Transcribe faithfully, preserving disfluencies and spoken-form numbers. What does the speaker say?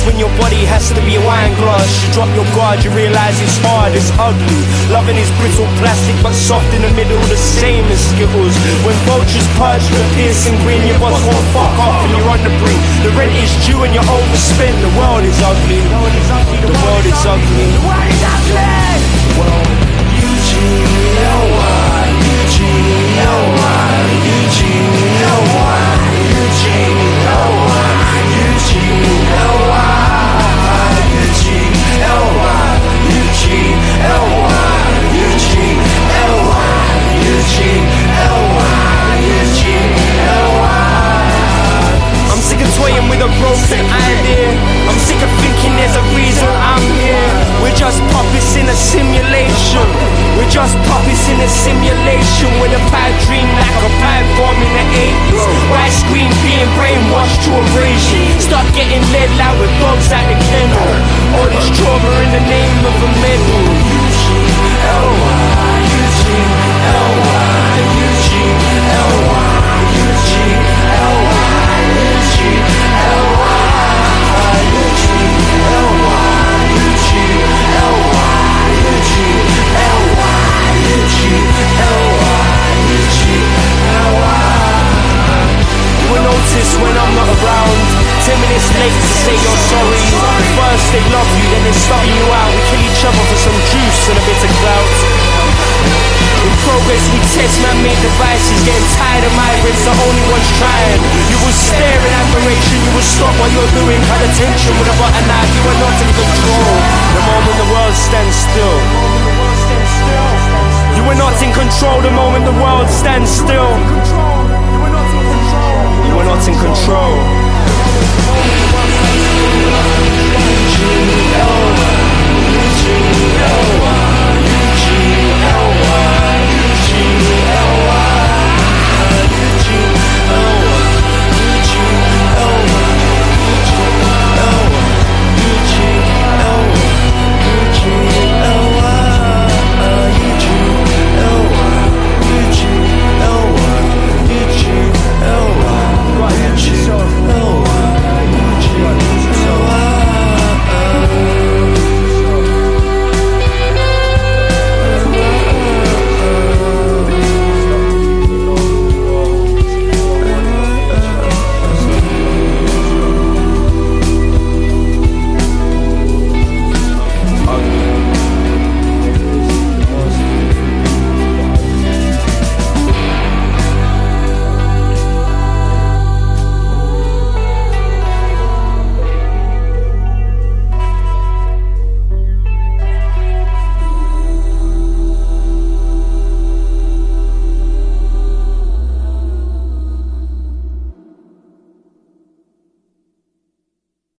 when your body has to be a wine glass. You drop your guard, you realise it's hard, it's ugly. Loving is brittle plastic but soft in the middle, the same as Skittles. When vultures purge with a piercing grin, your boss won't fuck off and you're on the brink. The rent is due and you're overspent. The world is ugly. The world is ugly. The world is ugly. The world is ugly. Well, Eugene, L Y, Eugene, L Y, Eugene, L Y, Eugene, L Y, Eugene, L Y, Eugene, L Y, Eugene, L Y, Eugene, L Y, Eugene, L Y, Eugene, L Y. I'm sick of toying with a broken idea. I'm sick of thinking there's a reason I'm here. We're just puppets in a simulation. We're just puppets in a simulation with a bad dream like a pipe bomb in the eighties. White screen being brainwashed to erasure. Start getting led out with dogs at the kennel. All this trauma in the name of a medal. Eugene, L Y, Eugene, L Y, Eugene, L Y, Eugene, L Y, Eugene, L Y, Eugene, L Y, Eugene, L Y, Eugene, L Y, Eugene, L Y, Eugene, L Y. You will notice when I'm not around. Ten minutes late to say you're sorry. First they love you, then they start you out. We kill each other for some juice and a bit of clout. In progress we test man-made devices. Getting tired of migrants, the only ones trying. You will stare in admiration, you will stop what you're doing. Cut attention with a butter knife, you are not in control. The moment the world stands still. You are not in control the moment the world stands still. You are not in control. Eugene, L Y, Eugene, L Y.